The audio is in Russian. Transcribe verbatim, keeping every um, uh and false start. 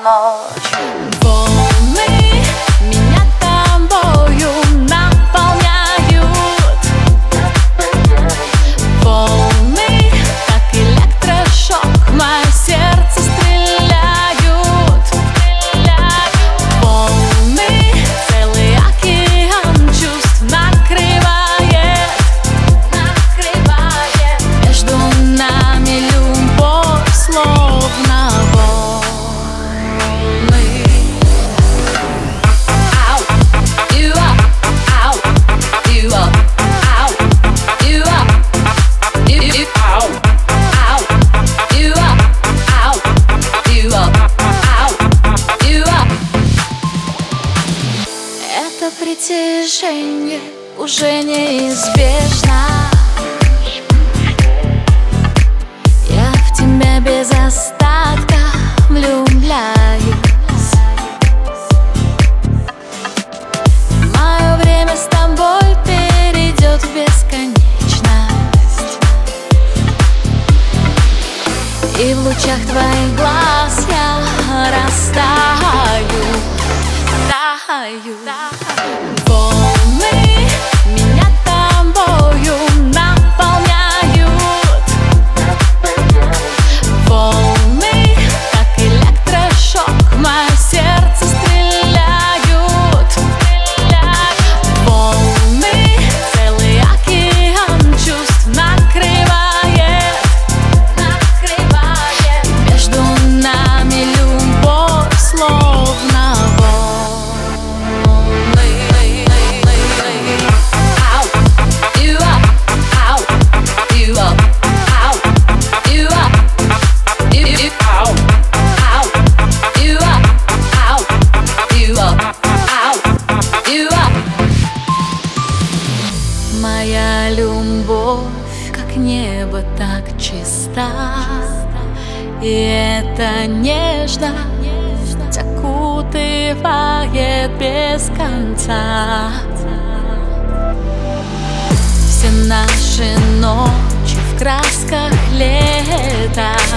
ночь. Волны меня тобою наполняют. Волны, как электрошок, в мое сердце стреляют. Волны, целый океан чувств накрывает. Накрывает. Между нами любовь, словно волны. Это притяжение уже неизбежно. Я в тебя без остатка влюбляюсь. Мое время с тобой перейдет в бесконечность. И в лучах твоих глаз я растаю. Таю. Волны меня тобою наполняют. Волны, как электрошок, в мое сердце стреляют. Волны, целый океан чувств накрывает. Накрывает. Между нами любовь, словно волны. Моя любовь, как небо, так чиста, и это нежно окутывает без конца. Все наши ночи в красках лета